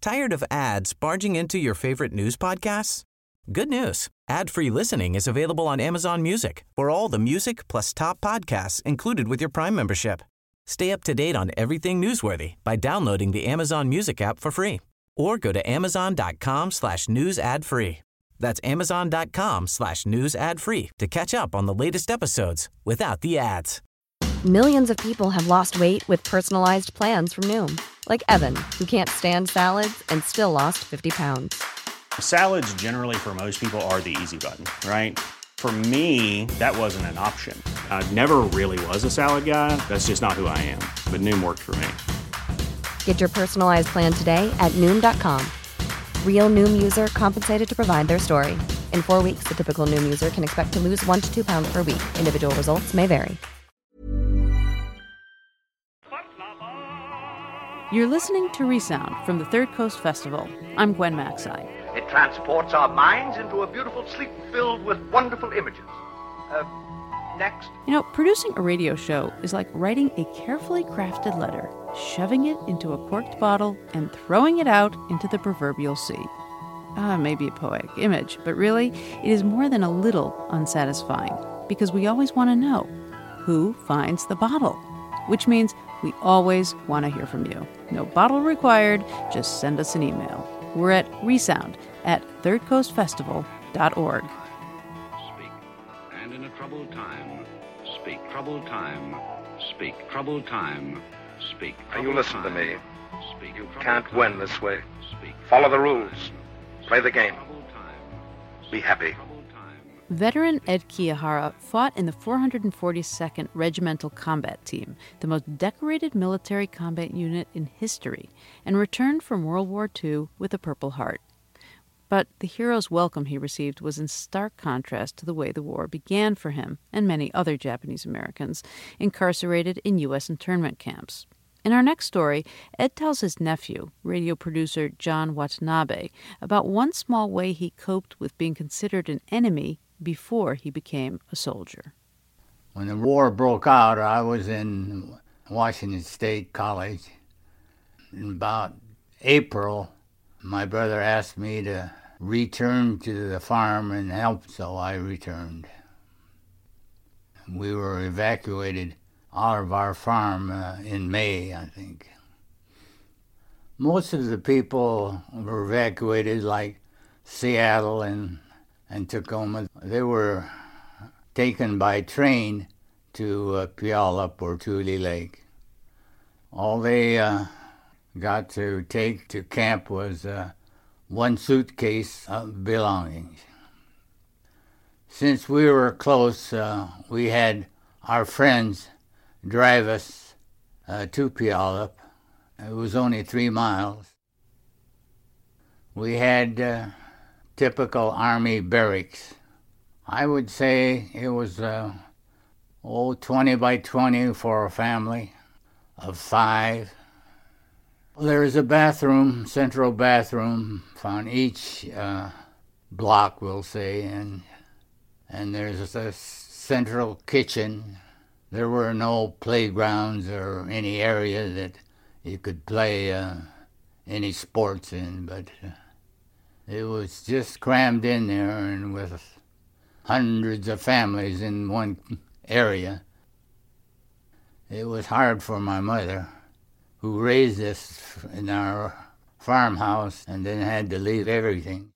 Tired of ads barging into your favorite news podcasts? Good news. Ad-free listening is available on Amazon Music for all the music plus top podcasts included with your Prime membership. Stay up to date on everything newsworthy by downloading the Amazon Music app for free or go to amazon.com slash news ad free. That's amazon.com slash news ad free to catch up on the latest episodes without the ads. Millions of people have lost weight with personalized plans from Noom. Like Evan, who can't stand salads and still lost fifty pounds. Salads generally for most people are the easy button, right? For me, that wasn't an option. I never really was a salad guy. That's just not who I am. But Noom worked for me. Get your personalized plan today at Noom dot com. Real Noom user compensated to provide their story. In four weeks, the typical Noom user can expect to lose one to two pounds per week. Individual results may vary. You're listening to Resound from the Third Coast Festival. I'm Gwen Macsai. It transports our minds into a beautiful sleep filled with wonderful images. Uh, next. You know, producing a radio show is like writing a carefully crafted letter, shoving it into a corked bottle, and throwing it out into the proverbial sea. Ah, maybe a poetic image, but really, it is more than a little unsatisfying, because we always want to know who finds the bottle, which means we always want to hear from you. No bottle required, just send us an email. We're at resound at third coast festival dot org. Speak, and in a troubled time, speak troubled time, speak troubled time, speak Now you listen to me. You can't win this way. Follow the rules. Play the game. Be happy. Veteran Ed Kiyahara fought in the four hundred forty-second Regimental Combat Team, the most decorated military combat unit in history, and returned from World War Two with a Purple Heart. But the hero's welcome he received was in stark contrast to the way the war began for him and many other Japanese Americans incarcerated in U S internment camps. In our next story, Ed tells his nephew, radio producer John Watanabe, about one small way he coped with being considered an enemy before he became a soldier. When the war broke out, I was in Washington State College. In about April, my brother asked me to return to the farm and help, so I returned. We were evacuated out of our farm uh, in May, I think. Most of the people were evacuated, like Seattle and, and Tacoma. They were taken by train to uh, Puyallup or Tule Lake. All they uh, got to take to camp was uh, one suitcase of belongings. Since we were close, uh, we had our friends drive us uh, to Puyallup. It was only three miles. We had uh, typical Army barracks. I would say it was uh, oh, twenty by twenty for a family of five. There's a bathroom, central bathroom, on each uh, block, we'll say, and and there's a central kitchen. There were no playgrounds or any area that you could play uh, any sports in, but uh, it was just crammed in there, and with hundreds of families in one area. It was hard for my mother, who raised us in our farmhouse and then had to leave everything.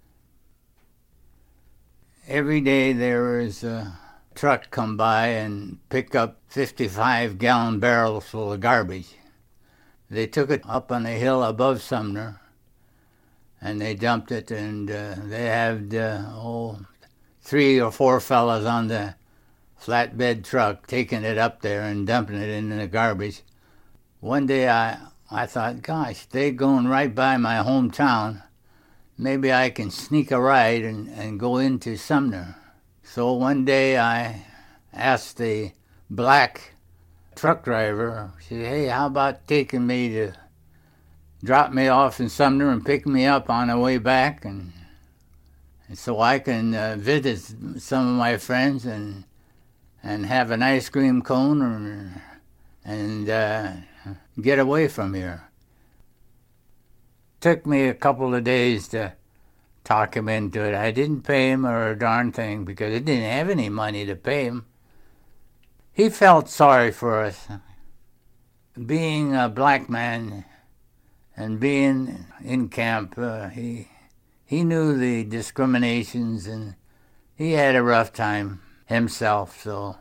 Every day there was a truck come by and pick up fifty-five gallon barrels full of garbage. They took it up on a hill above Sumner, and they dumped it, and uh, they had uh, oh, three or four fellas on the flatbed truck taking it up there and dumping it in the garbage. One day I, I thought, gosh, they're going right by my hometown. Maybe I can sneak a ride and, and go into Sumner. So one day I asked the black truck driver, I said, hey, how about taking me to drop me off in Sumner and pick me up on the way back, and, and so I can uh, visit some of my friends and and have an ice cream cone or, and uh, get away from here. took me a couple of days to talk him into it. I didn't pay him or a darn thing because I didn't have any money to pay him. He felt sorry for us. Being a black man and being in camp, uh, he he knew the discriminations, and he had a rough time himself, so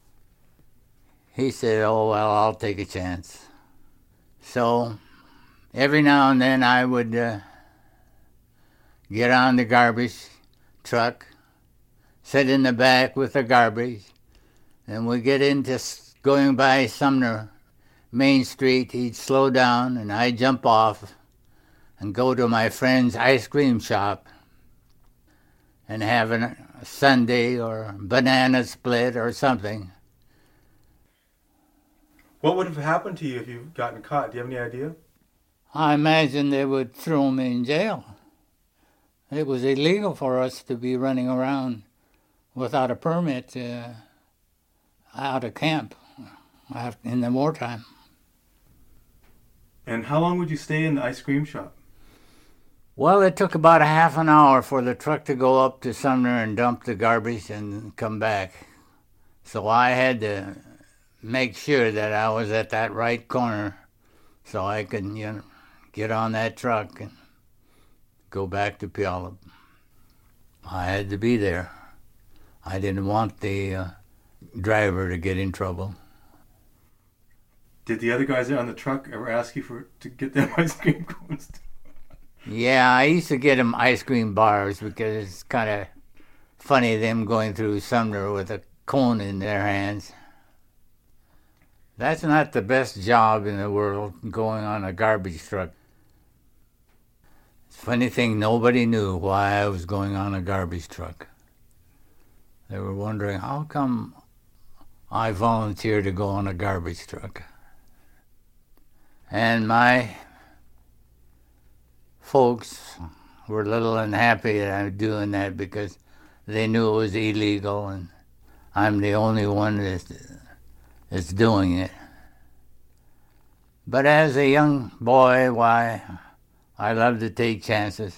he said, oh, well, I'll take a chance. So every now and then I would uh, get on the garbage truck, sit in the back with the garbage, and we get into going by Sumner Main Street. He'd slow down, and I'd jump off and go to my friend's ice cream shop and have a sundae or banana split or something. What would have happened to you if you'd gotten caught? Do you have any idea? I imagine they would throw me in jail. It was illegal for us to be running around without a permit uh, out of camp in the wartime. And how long would you stay in the ice cream shop? Well, it took about a half an hour for the truck to go up to Sumner and dump the garbage and come back. So I had to make sure that I was at that right corner so I could, you know, get on that truck and go back to Puyallup. I had to be there. I didn't want the uh, driver to get in trouble. Did the other guys on the truck ever ask you for to get them ice cream cones? Yeah, I used to get them ice cream bars because it's kind of funny them going through Sumner with a cone in their hands. That's not the best job in the world, going on a garbage truck. Funny thing, nobody knew why I was going on a garbage truck. They were wondering, how come I volunteered to go on a garbage truck? And my folks were a little unhappy that I'm doing that because they knew it was illegal and I'm the only one that's, that's doing it. But as a young boy, why, I love to take chances.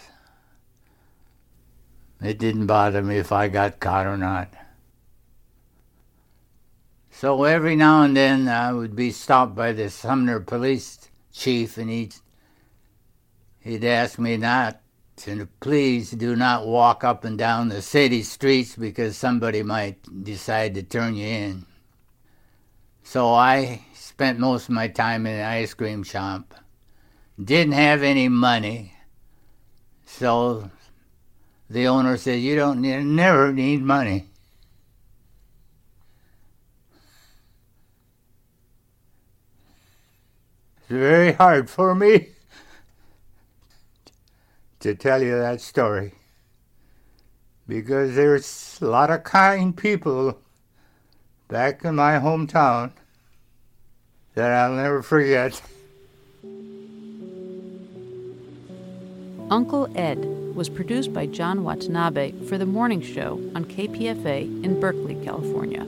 It didn't bother me if I got caught or not. So every now and then I would be stopped by the Sumner police chief, and he'd, he'd ask me not to, please do not walk up and down the city streets because somebody might decide to turn you in. So I spent most of my time in an ice cream shop. Didn't have any money, so the owner said, you don't need, never need money. It's very hard for me to tell you that story because there's a lot of kind people back in my hometown that I'll never forget. Uncle Ed was produced by John Watanabe for The Morning Show on K P F A in Berkeley, California.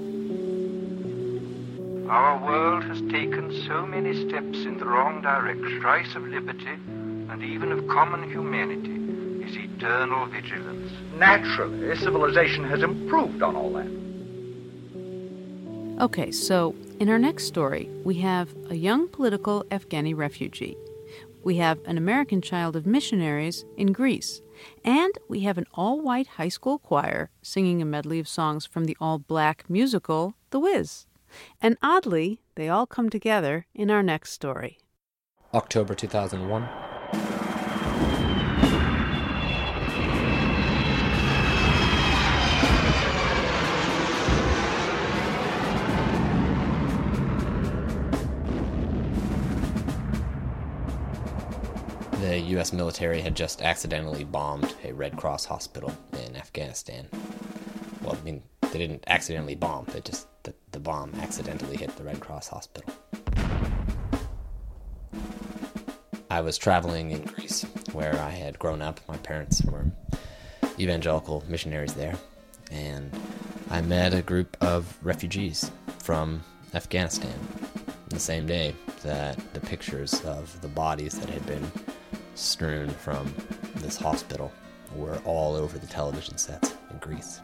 Our world has taken so many steps in the wrong direction. Price of liberty and even of common humanity is eternal vigilance. Naturally, civilization has improved on all that. Okay, so in our next story, we have a young political Afghani refugee. We have an American child of missionaries in Greece. And we have an all-white high school choir singing a medley of songs from the all-black musical, The Wiz. And oddly, they all come together in our next story. October two thousand one. The U S military had just accidentally bombed a Red Cross hospital in Afghanistan. Well, I mean, they didn't accidentally bomb, they just, the, the bomb accidentally hit the Red Cross hospital. I was traveling in Greece, where I had grown up. My parents were evangelical missionaries there, and I met a group of refugees from Afghanistan the same day that the pictures of the bodies that had been strewn from this hospital were all over the television sets in Greece.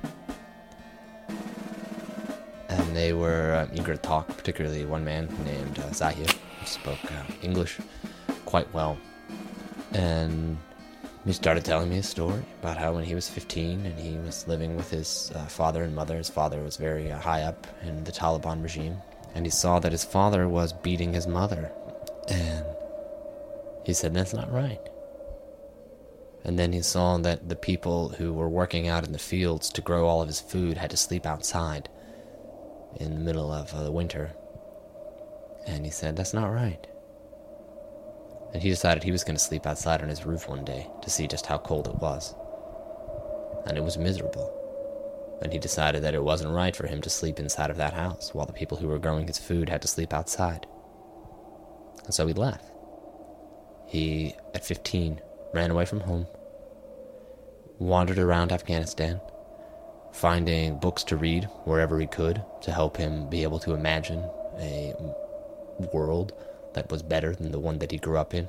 And they were uh, eager to talk, particularly one man named uh, Zahir, who spoke uh, English quite well. And he started telling me a story about how when he was fifteen and he was living with his uh, father and mother, his father was very uh, high up in the Taliban regime, and he saw that his father was beating his mother. And he said, that's not right. And then he saw that the people who were working out in the fields to grow all of his food had to sleep outside in the middle of uh, the winter. And he said, that's not right. And he decided he was going to sleep outside on his roof one day to see just how cold it was. And it was miserable. And he decided that it wasn't right for him to sleep inside of that house while the people who were growing his food had to sleep outside. And so he left. He, at fifteen, ran away from home, wandered around Afghanistan, finding books to read wherever he could to help him be able to imagine a world that was better than the one that he grew up in.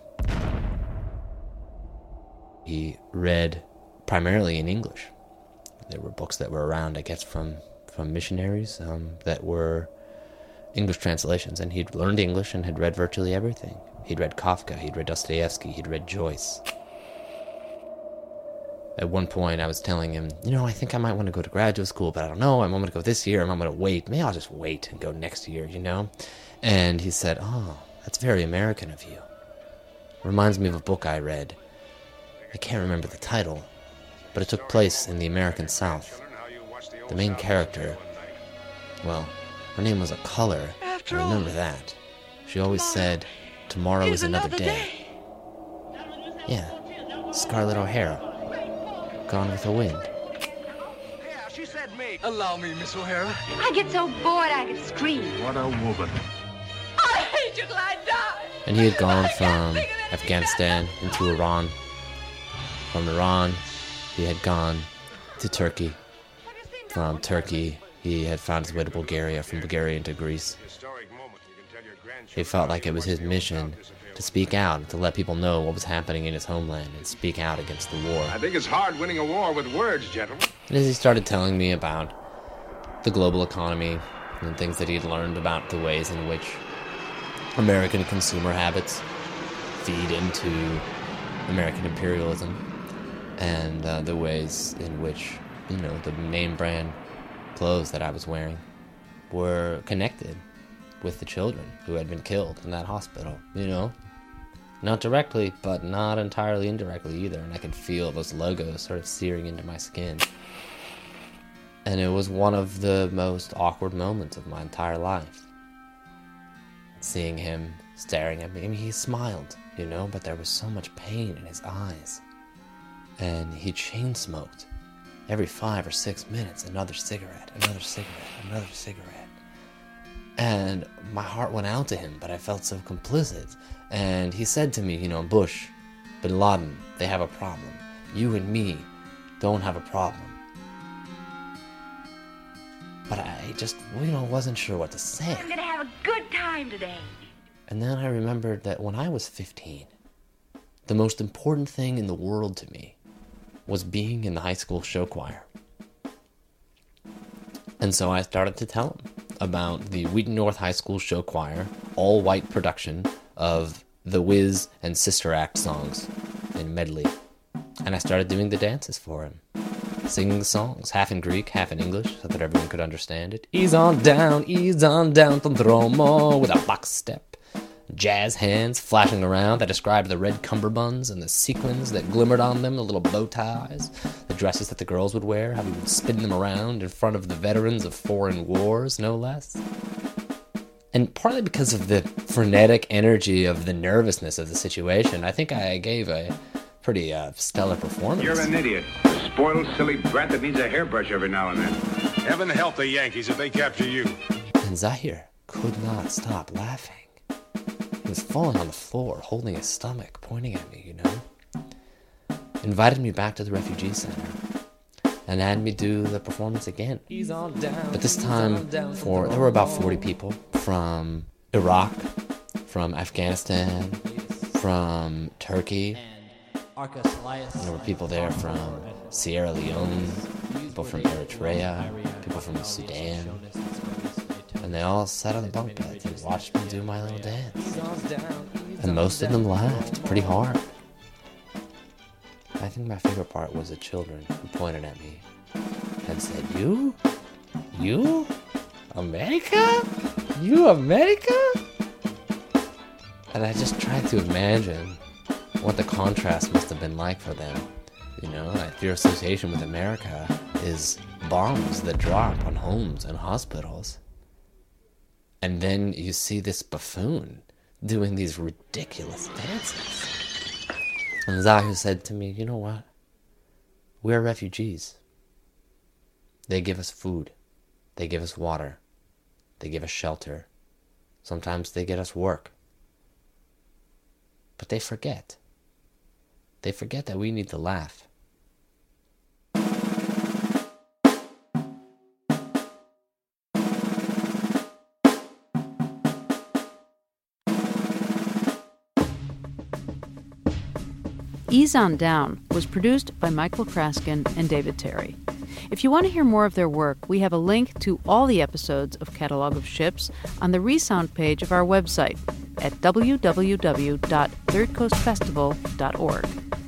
He read primarily in English. There were books that were around, I guess, from, from missionaries um, that were English translations, and he'd learned English and had read virtually everything. He'd read Kafka, he'd read Dostoevsky, he'd read Joyce. At one point, I was telling him, you know, I think I might want to go to graduate school, but I don't know. I'm going to go this year. I'm going to wait. Maybe I'll just wait and go next year, you know? And he said, oh, that's very American of you. Reminds me of a book I read. I can't remember the title, but it took place in the American South. The main character, well, her name was a color. I remember that. She always said, tomorrow is another day. Yeah, Scarlett O'Hara. Gone with the Wind. Yeah, she said me. Allow me, Miss O'Hara. I get so bored I could scream. What a woman. I hate you till I die. And he had gone from Afghanistan into Iran. From Iran, he had gone to Turkey. From Turkey, he had found his way to Bulgaria. From Bulgaria into Greece. He felt like it was his mission to speak out, to let people know what was happening in his homeland and speak out against the war. I think it's hard winning a war with words, gentlemen. And as he started telling me about the global economy and things that he had learned about the ways in which American consumer habits feed into American imperialism and uh, the ways in which, you know, the name brand clothes that I was wearing were connected with the children who had been killed in that hospital, you know? Not directly, but not entirely indirectly either, and I could feel those logos sort of searing into my skin. And it was one of the most awkward moments of my entire life. Seeing him staring at me. I mean, he smiled, you know, but there was so much pain in his eyes. And he chain smoked. Every five or six minutes, another cigarette, another cigarette, another cigarette. And my heart went out to him, but I felt so complicit. And he said to me, you know, Bush, Bin Laden, they have a problem. You and me don't have a problem. But I just, you know, wasn't sure what to say. I'm gonna have a good time today. And then I remembered that when I was fifteen, the most important thing in the world to me was being in the high school show choir. And so I started to tell him about the Wheaton North High School show choir, all-white production of the Wiz and Sister Act songs in medley. And I started doing the dances for him, singing the songs, half in Greek, half in English, so that everyone could understand it. Ease on down, ease on down, Tondromo, with a box step. Jazz hands flashing around that described the red cummerbunds and the sequins that glimmered on them, the little bow ties, the dresses that the girls would wear, how we would spin them around in front of the veterans of foreign wars, no less. And partly because of the frenetic energy of the nervousness of the situation, I think I gave a pretty uh, stellar performance. You're an idiot. A spoiled, silly brat that needs a hairbrush every now and then. Heaven help the Yankees if they capture you. And Zahir could not stop laughing. He was falling on the floor, holding his stomach, pointing at me, you know. Invited me back to the refugee center and had me do the performance again. But this time, for there were about forty people from Iraq, from Afghanistan, from Turkey. There were people there from Sierra Leone, people from Eritrea, people from Sudan. And they all sat on the bunk beds and watched me do my little dance. And most of them laughed pretty hard. I think my favorite part was the children who pointed at me and said, You? You? America? You America? And I just tried to imagine what the contrast must have been like for them. You know, like your association with America is bombs that drop on homes and hospitals. And then you see this buffoon doing these ridiculous dances. And Zahu said to me, you know what? We're refugees. They give us food. They give us water. They give us shelter. Sometimes they get us work. But they forget. They forget that we need to laugh. Ease on Down was produced by Michael Kraskin and David Terry. If you want to hear more of their work, we have a link to all the episodes of Catalog of Ships on the Resound page of our website at w w w dot third coast festival dot org.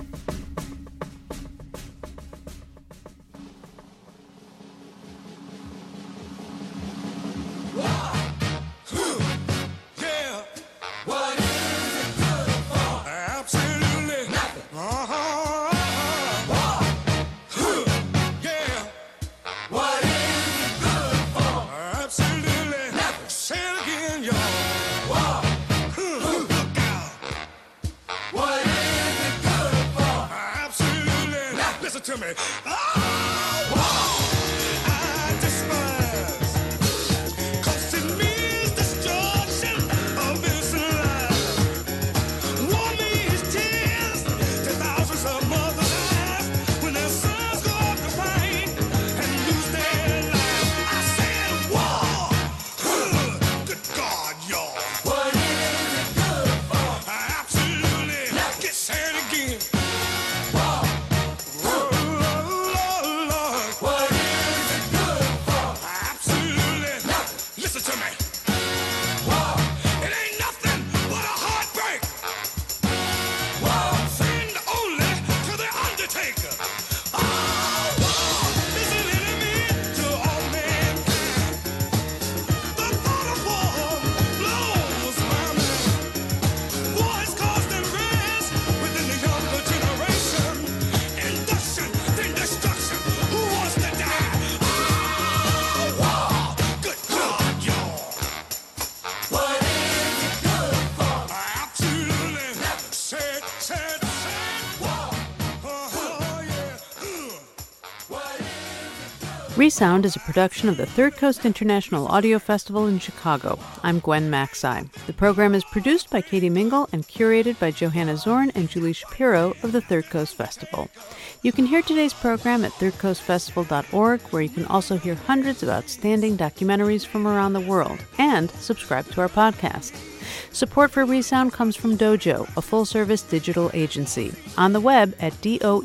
Resound is a production of the Third Coast International Audio Festival in Chicago. I'm Gwen Macsai. The program is produced by Katie Mingle and curated by Johanna Zorn and Julie Shapiro of the Third Coast Festival. You can hear today's program at third coast festival dot org, where you can also hear hundreds of outstanding documentaries from around the world, and subscribe to our podcast. Support for Resound comes from Dojo, a full-service digital agency. On the web at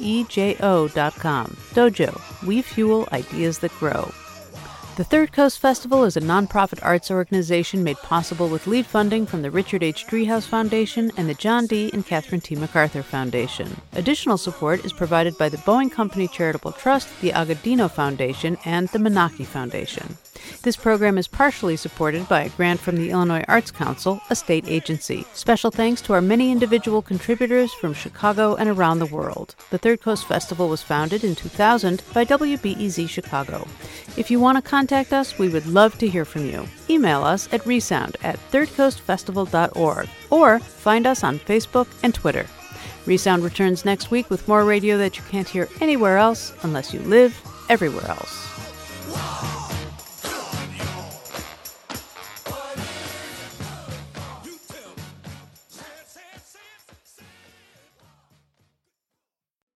doejo dot com. Dojo, we fuel ideas that grow. The Third Coast Festival is a nonprofit arts organization made possible with lead funding from the Richard H. Driehaus Foundation and the John D. and Catherine T. MacArthur Foundation. Additional support is provided by the Boeing Company Charitable Trust, the Agudino Foundation, and the Menaki Foundation. This program is partially supported by a grant from the Illinois Arts Council, a state agency. Special thanks to our many individual contributors from Chicago and around the world. The Third Coast Festival was founded in two thousand by W B E Z Chicago. If you want to contact us, we would love to hear from you. Email us at resound at third coast festival dot org or find us on Facebook and Twitter. Resound returns next week with more radio that you can't hear anywhere else unless you live everywhere else.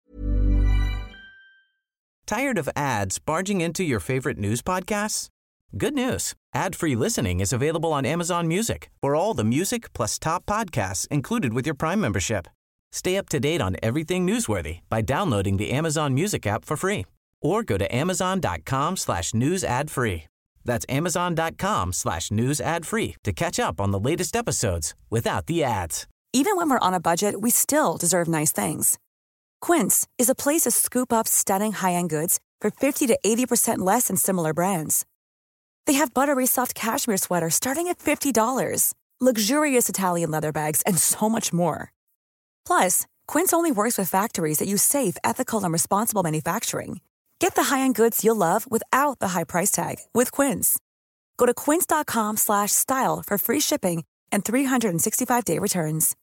Tired of ads barging into your favorite news podcasts? Good news. Ad-free listening is available on Amazon Music for all the music plus top podcasts included with your Prime membership. Stay up to date on everything newsworthy by downloading the Amazon Music app for free or go to amazon.com slash news ad free. That's amazon.com slash news ad free to catch up on the latest episodes without the ads. Even when we're on a budget, we still deserve nice things. Quince is a place to scoop up stunning high-end goods for fifty to eighty percent less than similar brands. They have buttery soft cashmere sweaters starting at fifty dollars, luxurious Italian leather bags, and so much more. Plus, Quince only works with factories that use safe, ethical, and responsible manufacturing. Get the high-end goods you'll love without the high price tag with Quince. Go to quince.com slash style for free shipping and three sixty-five day returns.